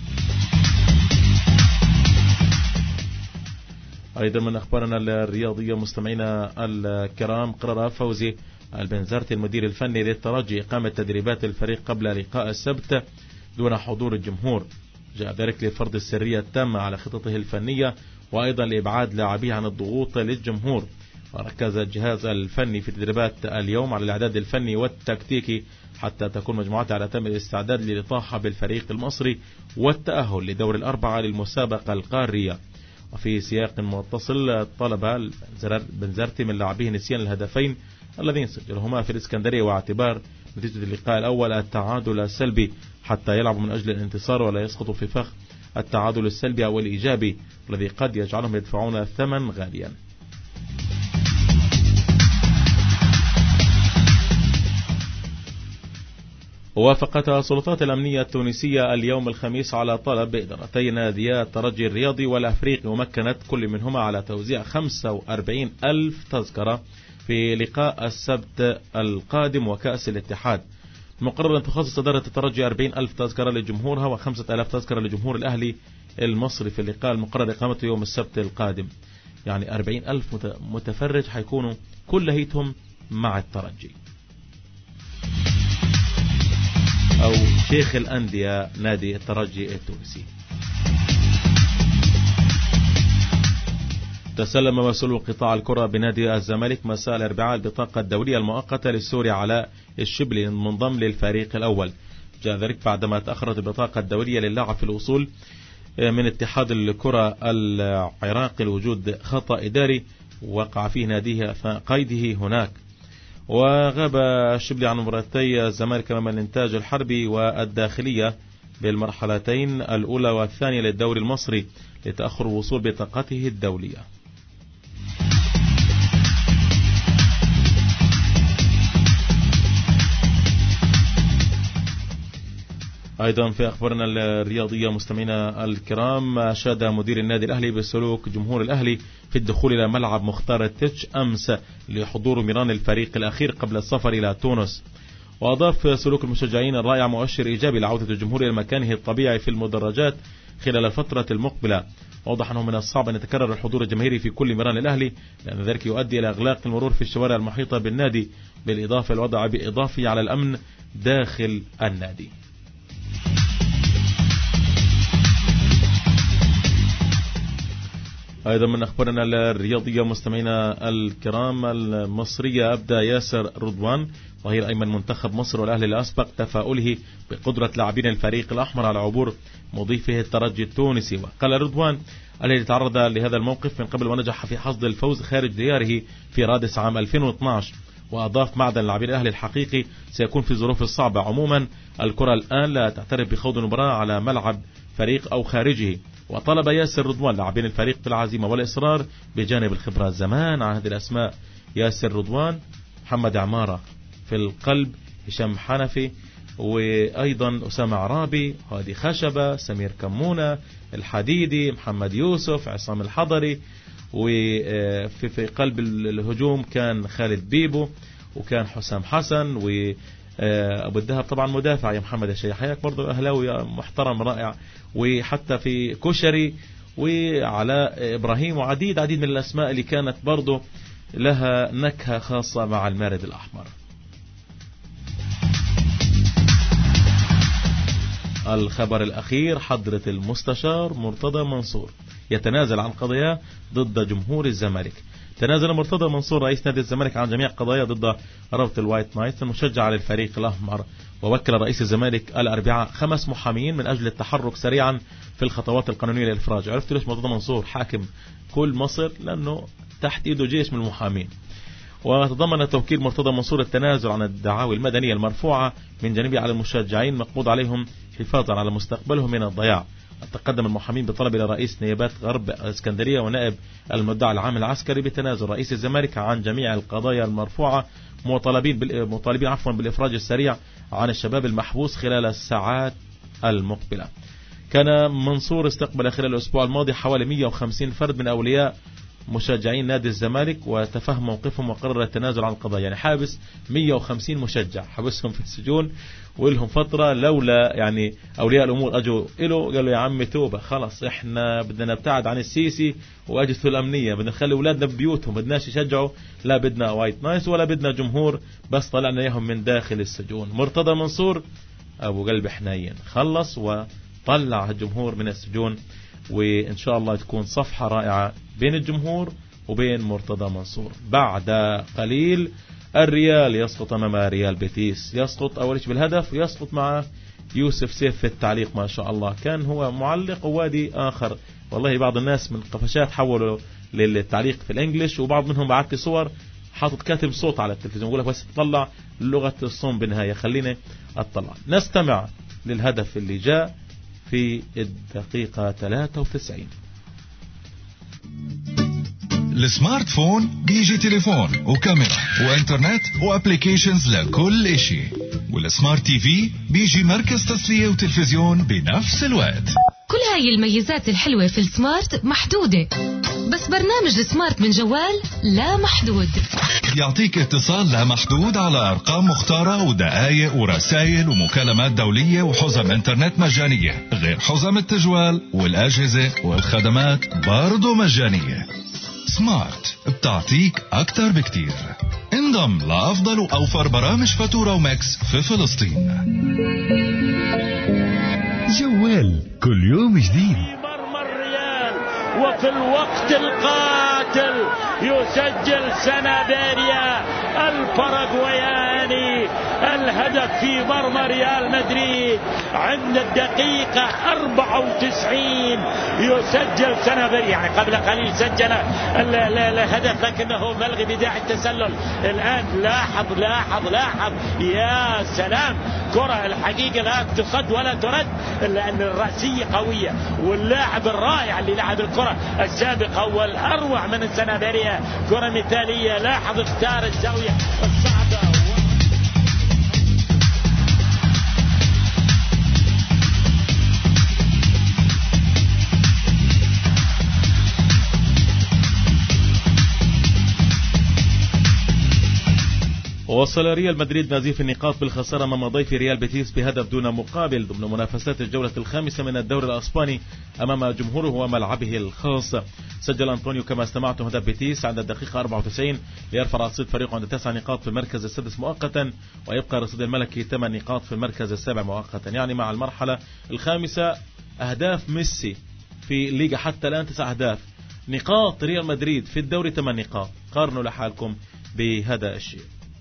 أيضا من أخبارنا الرياضية مستمعينا الكرام، قرر فوزي البنزرتي المدير الفني للترجي إقامة تدريبات الفريق قبل لقاء السبت دون حضور الجمهور. جاء ذلك لفرض السرية التامة على خططه الفنية وأيضا لإبعاد لاعبيه عن الضغوط للجمهور. وركز الجهاز الفني في تدريبات اليوم على الإعداد الفني والتكتيكي حتى تكون مجموعته على تم الاستعداد للإطاحة بالفريق المصري والتأهل لدور الأربعة للمسابقة القارية. وفي سياق متصل طلب بنزرتي من لاعبيه نسيان الهدفين الذين سجلهما في الإسكندرية واعتبار نتيجة اللقاء الأول التعادل السلبي حتى يلعبوا من أجل الانتصار ولا يسقطوا في فخ التعادل السلبي أو الإيجابي الذي قد يجعلهم يدفعون الثمن غاليا. وافقت السلطات الأمنية التونسية اليوم الخميس على طلب إدارتي ناديا الترجي الرياضي والأفريقي، ومكنت كل منهما على توزيع خمسة وأربعين ألف تذكرة في لقاء السبت القادم وكأس الاتحاد. مقرر أن تخصص إدارة الترجي أربعين ألف تذكرة لجمهورها وخمسة آلاف تذكرة لجمهور الأهلي المصري في اللقاء المقرر إقامته يوم السبت القادم. يعني أربعين ألف متفرج حيكونوا كلهيتهم مع الترجي أو شيخ الأندية نادي الترجي التونسي. تسلم مسؤول قطاع الكرة بنادي الزمالك مساء الأربعاء البطاقة الدولية المؤقتة للسوري علاء الشبلي المنضم للفريق الأول. جاء ذلك بعدما تأخرت البطاقة الدولية للاعب في الوصول من اتحاد الكرة العراقي لوجود خطأ إداري وقع فيه ناديه أثناء قيده هناك. وغاب الشبلي عن مباراتي الزمالك أمام الإنتاج الحربي والداخلية بالمرحلتين الأولى والثانية للدوري المصري لتأخر وصول بطاقته الدولية. أيضا في أخبارنا الرياضية مستمعينا الكرام، أشاد مدير النادي الأهلي بسلوك جمهور الأهلي في الدخول إلى ملعب مختار التتش أمس لحضور ميران الفريق الأخير قبل السفر إلى تونس. وأضاف سلوك المشجعين الرائع مؤشر إيجابي لعودة الجمهور إلى مكانه الطبيعي في المدرجات خلال الفترة المقبلة. وضح أنه من الصعب أن يتكرر الحضور الجماهيري في كل ميران الأهلي لأن ذلك يؤدي إلى إغلاق المرور في الشوارع المحيطة بالنادي بالإضافة للوضع بإضافي على الأمن داخل النادي. أيضا من أخبارنا الرياضية مستمعينا الكرام المصرية، أبدى ياسر رضوان ظهير أيمن منتخب مصر والأهلي لأسبق تفاؤله بقدرة لاعبين الفريق الأحمر على عبور مضيفه الترجي التونسي. وقال رضوان الذي تعرض لهذا الموقف من قبل ونجح في حصد الفوز خارج دياره في رادس عام ألفين واثناشر. وأضاف معدن لاعبين الأهلي الحقيقي سيكون في الظروف الصعبة. عموما الكرة الآن لا تعترف بخوض المباراة على ملعب فريق أو خارجه. وطلب ياسر رضوان لاعبين الفريق بالعزيمة والإصرار بجانب الخبرة. زمان عن هذه الأسماء: ياسر رضوان، محمد عمارة في القلب، هشام حنفي، وأيضا أسامة عرابي، هادي خشبة، سمير كمونة، الحديدي، محمد يوسف، عصام الحضري. وفي في قلب الهجوم كان خالد بيبو، وكان حسام حسن، و أبو الدهب طبعا مدافع يا محمد الشيخ، حياك برضو أهلاوي محترم رائع. وحتى في كشري وعلاء إبراهيم وعديد عديد من الأسماء اللي كانت برضو لها نكهة خاصة مع المارد الأحمر. الخبر الأخير: حضرة المستشار مرتضى منصور يتنازل عن قضايا ضد جمهور الزمالك. تنازل مرتضى منصور رئيس نادي الزمالك عن جميع قضايا ضد رابطة الوايت نايتس المشجع على الفريق الأحمر. ووكل رئيس الزمالك الأربعاء خمس محامين من أجل التحرك سريعا في الخطوات القانونية للإفراج. عرفت ليش مرتضى منصور حاكم كل مصر؟ لأنه تحت إيده جيش من المحامين. وتضمن توكيل مرتضى منصور التنازل عن الدعاوي المدنية المرفوعة من جانبه على المشجعين مقبوض عليهم حفاظا على مستقبلهم من الضياع. تقدم المحامين بطلب إلى رئيس نيابات غرب اسكندرية ونائب المدعي العام العسكري بتنازل رئيس الزمالك عن جميع القضايا المرفوعة، مطالبين مطالبين عفوا بالإفراج السريع عن الشباب المحبوس خلال الساعات المقبلة. كان منصور استقبل خلال الأسبوع الماضي حوالي مئة وخمسين فرد من أولياء مشجعين نادي الزمالك وتفهم موقفهم وقرر التنازل عن القضايا. يعني حابس مئة وخمسين مشجع، حبسهم في السجون ولهم فترة، لولا يعني أولياء الأمور أجوا إله قالوا يا عم توبة خلاص إحنا بدنا نبتعد عن السيسي وأجهزته الأمنية، بدنا نخلي أولادنا ببيوتهم، بدناش يشجعوا، لا بدنا وايت نايس ولا بدنا جمهور، بس طلعنا إياهم من داخل السجون. مرتضى منصور أبو قلب حنين خلص وطلع الجمهور من السجون، وإن شاء الله تكون صفحة رائعة بين الجمهور وبين مرتضى منصور. بعد قليل الريال يسقط أمام ريال بيتيس، يسقط أول شيء بالهدف ويسقط مع يوسف سيف في التعليق. ما شاء الله كان هو معلق ووادي آخر. والله بعض الناس من قفشات حولوا للتعليق في الإنجليش، وبعض منهم بعت لي صور حاطط كاتب صوت على التلفزيون يقول لك بس تطلع لغة الصوم بالنهاية. خلينا أطلع نستمع للهدف اللي جاء في الدقيقة ثلاثة وتسعين. السمارت فون بيجي تليفون وكاميرا وانترنت وابليكيشنز لكل اشي، والسمارت تي في بيجي مركز تسلية وتلفزيون بنفس الوقت. كل هاي الميزات الحلوة في السمارت محدودة، بس برنامج السمارت من جوال لا محدود. يعطيك اتصال لا محدود على أرقام مختارة ودقائق ورسائل ومكالمات دولية وحزم انترنت مجانية، غير حزم التجوال والأجهزة والخدمات برضو مجانية. سمارت بتعطيك أكتر بكتير. انضم لأفضل وأوفر برامج فاتورة وماكس في فلسطين. جوال كل يوم جديد. مرمى الريال وفي الوقت القاتل يسجل سنابيريا الباراغواياني الهدف في مرمى ريال مدريد عند الدقيقة أربعة وتسعين. يسجل سنابيريا، يعني قبل قليل سجل الهدف لكنه ملغي بداعي التسلل. الآن لاحظ لاحظ لاحظ يا سلام، كرة الحقيقة لا تصد ولا ترد لأن الرأسية قوية، واللاعب الرائع اللي لعب الكرة السابقة والأروع من السنابيريا، كرة مثالية. لاحظ اختار الزاوية الصعبة. وصل ريال مدريد نزيف النقاط بالخسارة أمام ضيف ريال بيتيس بهدف دون مقابل ضمن منافسات الجولة الخامسة من الدوري الأسباني أمام جمهوره وملعبه الخاص. سجل أنطونيو كما استمعتم هدف بيتيس عند الدقيقة أربعة وتسعين ليرفع رصيد فريقه عند تسع نقاط في المركز السادس مؤقتا، ويبقى رصيد الملكي ثمان نقاط في المركز السابع مؤقتا. يعني مع المرحلة الخامسة أهداف ميسي في الليغا حتى الآن تسع أهداف، نقاط ريال مدريد في الدوري ثمان نقاط. قارنوا لحالكم بهذا الشيء.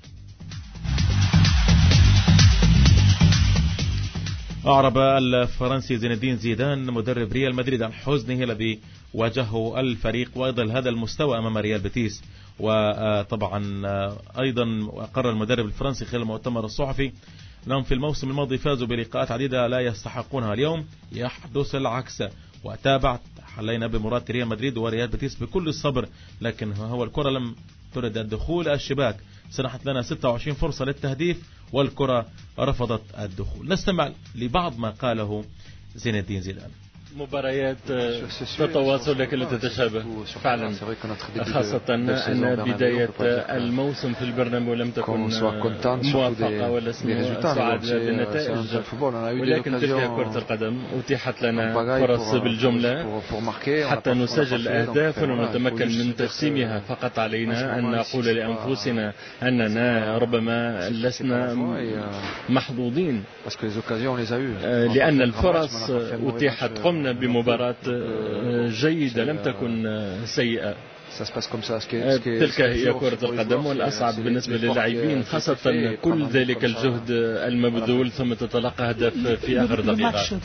أعرب الفرنسي زين الدين زيدان مدرب ريال مدريد عن حزنه الذي واجهه الفريق وأيضا هذا المستوى أمام ريال بيتيس. وطبعا أيضا قرر المدرب الفرنسي خلال المؤتمر الصحفي أنهم في الموسم الماضي فازوا بلقاءات عديدة لا يستحقونها. اليوم يحدث العكس. وتابعت حلينا بمباراة ريال مدريد وريال بيتيس بكل الصبر، لكن هو الكرة لم ترد الدخول الشباك. سنحت لنا ستة وعشرين فرصة للتهديف والكرة رفضت الدخول. نستمع لبعض ما قاله زين الدين زيدان. مباريات تتواصل لكن لا تتشابه فعلا، خاصة أن بداية الموسم في البرنابيو لم تكن موفقة ولسنا سعد بالنتائج، ولكن تلك كرة القدم. أتيحت لنا فرص بالجملة حتى نسجل الأهداف ونتمكن من تقسيمها. فقط علينا أن نقول لأنفسنا أننا ربما لسنا محظوظين لأن الفرص أتيحت. قمنا بمباراة جيدة لم تكن سيئة. تلك هي كرة القدم، والأصعب بالنسبة للاعبين خاصة كل ذلك الجهد المبذول ثم تتلقى هدف في آخر دقيقة.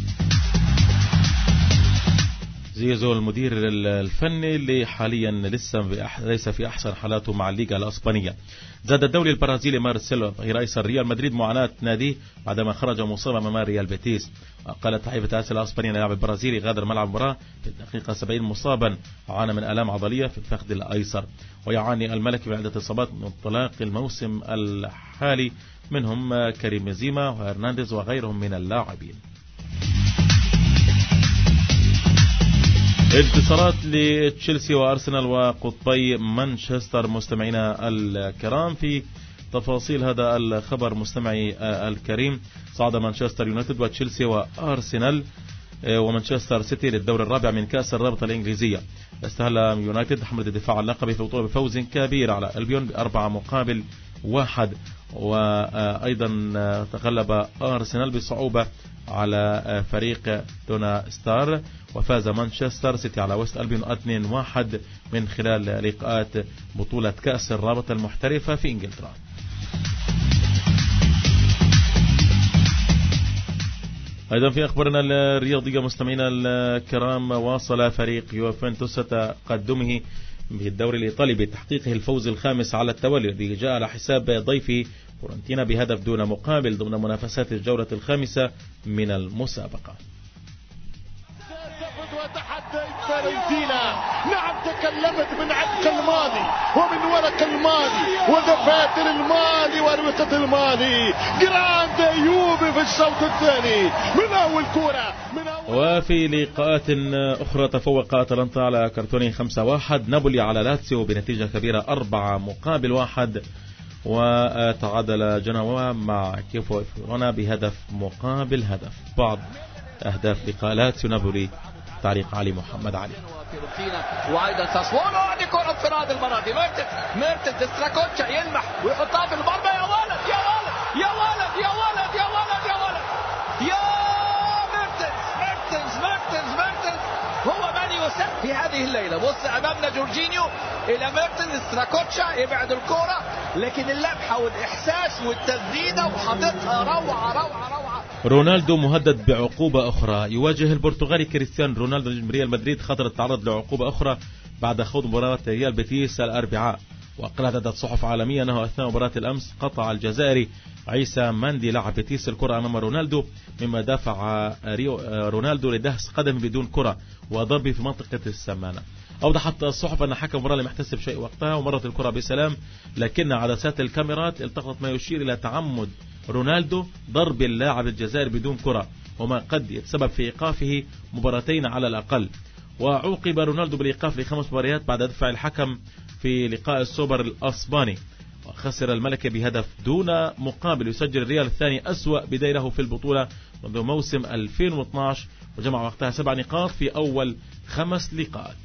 زيزو المدير الفني اللي حاليا لسه ليس في أحسن حالاته مع الليغا الأسبانية. زاد الدولي البرازيلي مارسيلو ظهير أيسر ريال مدريد معاناة ناديه بعدما خرج مصابا أمام ريال بيتيس. قالت صحيفة آسيا الأسبانية اللاعب البرازيلي غادر ملعب المباراة في الدقيقة سبعين مصابا، عانى من آلام عضلية في الفخذ الأيسر، ويعاني الملكي من عدة إصابات من انطلاق الموسم الحالي، منهم كريم بنزيما وهرنانديز وغيرهم من اللاعبين. انتصارات لتشيلسي وأرسنال وقطبي مانشستر. مستمعينا الكرام، في تفاصيل هذا الخبر مستمعي الكريم، صعد مانشستر يونايتد وتشيلسي وأرسنال ومانشستر سيتي للدور الرابع من كأس الرابطة الإنجليزية. استهل يونايتد حملة الدفاع عن اللقب في البطولة بفوز كبير على ألبيون بأربعة مقابل واحد، وأيضا تغلب أرسنال بصعوبة على فريق دونا ستار، وفاز مانشستر سيتي على وست ألبيون اثنين واحد من خلال لقاءات بطولة كأس الرابطة المحترفة في إنجلترا. أيضا في أخبارنا الرياضية مستمعينا الكرام، واصل فريق يوفنتوس تقدمه بالدوري الإيطالي بتحقيقه الفوز الخامس على التوالي الذي جاء على حساب ضيفه فورنتينا بهدف دون مقابل ضمن منافسات الجولة الخامسة من المسابقة. فيورنتينا نعم تكلمت من عمق الماضي ومن ورق الماضي ودفاتر الماضي وأروقة الماضي. جراند يوبي في الشوط الثاني من أول كرة من أول. وفي لقاءات أخرى تفوق أتلانتا على كارتوني خمسة واحد، نابولي على لاتسيو بنتيجة كبيرة أربعة مقابل واحد، وتعادل جنوا مع كيفو فيرونا بهدف مقابل هدف. بعض أهداف لقاء لاتسيو نابولي تعليق علي محمد علي. وايضا ساسولو هذه كره انفراد المره دي ميرتنز ميرتنز ستراكوتشا يلمح ويحطها في المرمى. يا ولد يا ولد يا ولد يا ولد يا ولد يا ولد يا ميرتنز ميرتنز ميرتنز ميرتنز هو من يسد في هذه الليله. بص امامنا جورجينيو الى ميرتنز ستراكوتشا يبعد الكره لكن اللمحه والاحساس والتسديده وحاططها روعه روعه روعه. رونالدو مهدد بعقوبة أخرى. يواجه البرتغالي كريستيانو رونالدو نجم ريال مدريد خطر التعرض لعقوبة أخرى بعد خوض مباراة ريال بيتيس الأربعاء. وقالت عدة صحف عالمية أنه أثناء مباراة الأمس قطع الجزائري عيسى ماندي لاعب بيتيس الكرة أمام رونالدو مما دافع ريو رونالدو لدهس قدمه بدون كرة وضربه في منطقة السمانة. أوضحت الصحف أن حكم المباراة لم يحتسب شيء وقتها ومرت الكرة بسلام لكن عدسات الكاميرات التقطت ما يشير إلى تعمد رونالدو ضرب اللاعب الجزائري بدون كرة وما قد يتسبب في إيقافه مباراتين على الأقل. وعوقب رونالدو بالإيقاف لخمس مباريات بعد دفع الحكم في لقاء السوبر الأسباني وخسر الملكي بهدف دون مقابل. يسجل الريال الثاني أسوأ بداية له في البطولة منذ موسم ألفين واثني عشر وجمع وقتها سبع نقاط في أول خمس لقاءات.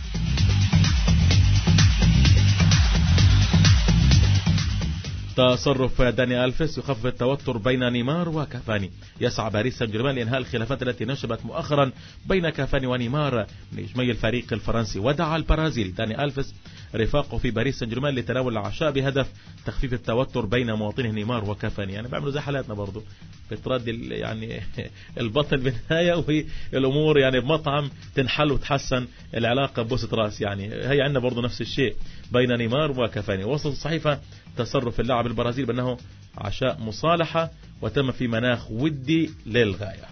تصرف داني ألفيس يخفف التوتر بين نيمار وكافاني. يسعى باريس سان جيرمان لإنهاء الخلافات التي نشبت مؤخرا بين كافاني ونيمار نجمي الفريق الفرنسي. ودعا البرازيلي داني ألفيس رفاقه في باريس سان جيرمان لتناول العشاء بهدف تخفيف التوتر بين مواطنه نيمار وكافاني. يعني بيعملوا زي حالاتنا برضو بترد يعني البطل بالنهاية والأمور يعني بمطعم تنحل وتحسن العلاقة بوسة راس. يعني هي عندنا برضو نفس الشيء بين نيمار وكافاني. وصلت الصحيفة تصرف اللاعب البرازيلي بأنه عشاء مصالحة وتم في مناخ ودي للغاية.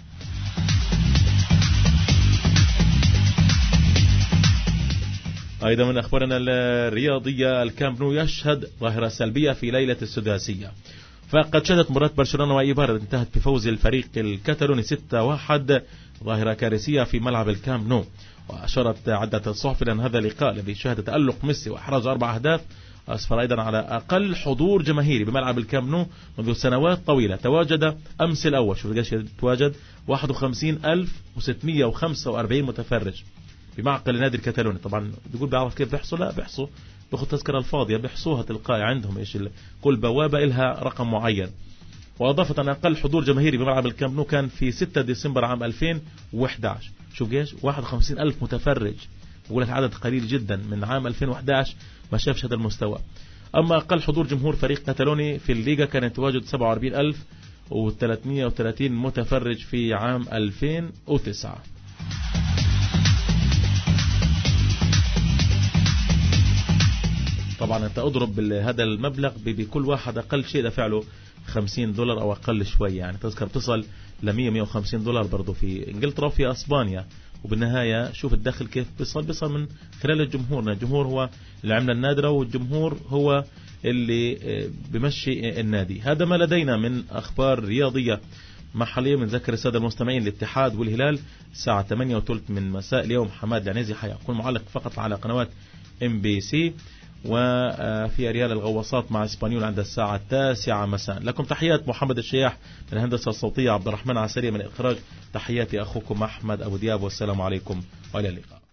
أيضا من أخبارنا الرياضية الكامب نو يشهد ظاهرة سلبية في ليلة السداسية. فقد شهدت مباراة برشلونة وإيبار انتهت بفوز الفريق الكتالوني ستة واحد ظاهرة كارثية في ملعب الكامب نو. وأشارت عدة الصحف أن هذا اللقاء الذي شهد تألق ميسي وإحراز أربع أهداف أسفر أيضا على أقل حضور جماهيري بملعب الكامب نو منذ سنوات طويلة. تواجد أمس الأول شوف قاش تواجد واحد وخمسين ألف وستمئة وخمسة وأربعين متفرج بمعقل النادي الكتالوني. طبعا بيقول بيعرف كيف بيحصوا؟ لا بيحصوا بياخذ تذكرة الفاضية بيحصوها تلقائي عندهم إيش كل بوابة إلها رقم معين. وأضافت أن أقل حضور جماهيري بملعب الكامب نو كان في ستة ديسمبر عام ألفين وإحدى عشر. شوف قاش واحد وخمسين ألف متفرج بقول لك عدد قليل جدا من عام ألفين وإحدى عشر ما شافش هذا المستوى. أما أقل حضور جمهور فريق كتالوني في الليغا كان يتواجد سبعة وأربعين ألف وثلاثمئة وثلاثين متفرج في عام ألفين وتسعة. طبعا أنت أضرب هذا المبلغ بكل واحد أقل شيء دفع له خمسين دولار أو أقل شوية. يعني تذكر تصل ل مئة مئة وخمسين دولار برضو في إنجلترا وفي أسبانيا. وبالنهاية شوف الدخل كيف بيصل بيصل من خلال الجمهور. الجمهور هو العملة النادرة والجمهور هو اللي بمشي النادي. هذا ما لدينا من أخبار رياضية محلية. من ذكر السادة المستمعين الاتحاد والهلال الساعة ثمانية وثلث من مساء اليوم حماد العنيزي حيكون معلق فقط على قنوات ام بي سي. وفي ريال الغواصات مع اسبانيول عند الساعة التاسعة مساء. لكم تحيات محمد الشياح من الهندسة الصوتية، عبد الرحمن عسيري من الإخراج. تحياتي أخوكم أحمد أبو دياب والسلام عليكم وإلى اللقاء.